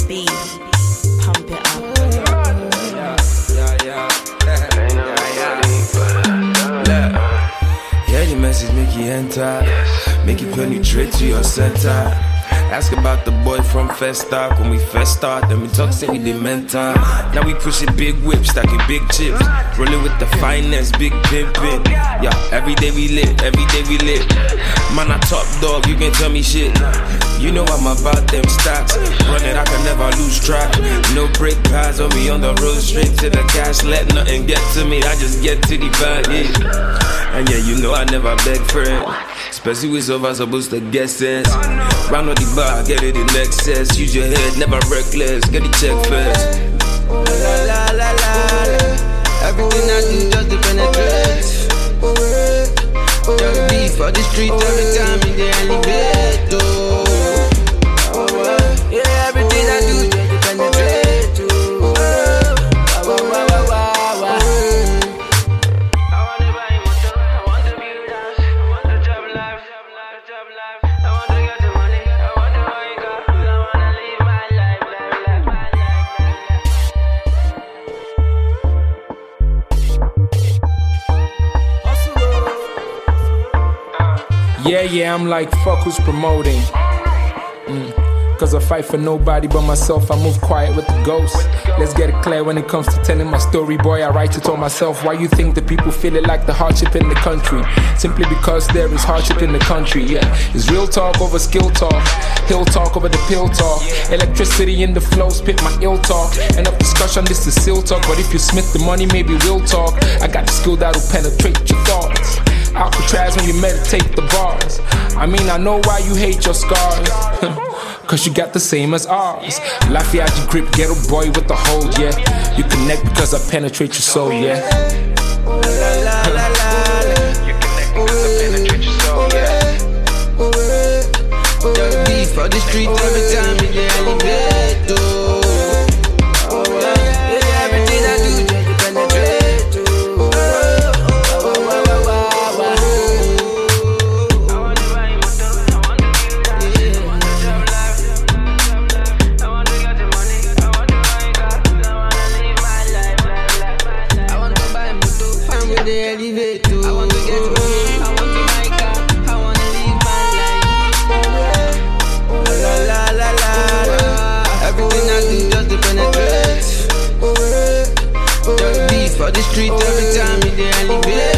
beat. Pump it up. Yeah, the message make you enter. Make you penetrate to your center. Ask about the boy from First Stock. When we first start, then we talk, say we the mentor. Now we pushing big whips, stacking big chips. Rolling with the finest, big pimpin'. Yeah, every day we lit, every day we lit. Man, I top dog, you can tell me shit. You know I'm about them stacks. Run it, I can never lose track. No brake pads on me on the road, straight to the cash. Let nothing get to me, I just get to the bag, yeah. And yeah, you know I never beg for it. Especially with over supposed to get sense. Round on the bar, get it in excess. Use your head, never reckless. Get the check first. La la la la la. Everything I do just to penetrate. Just be for the street every time in the elevator. Yeah, everything I do just to penetrate. Yeah, I'm like, fuck who's promoting. Cause I fight for nobody but myself, I move quiet with the ghost. Let's get it clear when it comes to telling my story, boy, I write it all myself. Why you think the people feel it like the hardship in the country? Simply because there is hardship in the country, yeah. It's real talk over skill talk, hill talk over the pill talk. Electricity in the flow, spit my ill talk. End of discussion, this is still talk. But if you smith the money, maybe we'll talk. I got the skill that'll penetrate your thoughts. Alcatraz when you meditate the bars. I mean, I know why you hate your scars. Cause you got the same as ours. Lafayette grip, ghetto boy with the hold, yeah. You connect because I penetrate your soul, yeah. You connect because I penetrate your soul, yeah. Just be for the street every time in the elevator. Everything I do just to penetrate. I want to get money, I want to buy car, I want to live my life. La la la la la. Everything I do just to penetrate. Just be for the street every time in the elevator.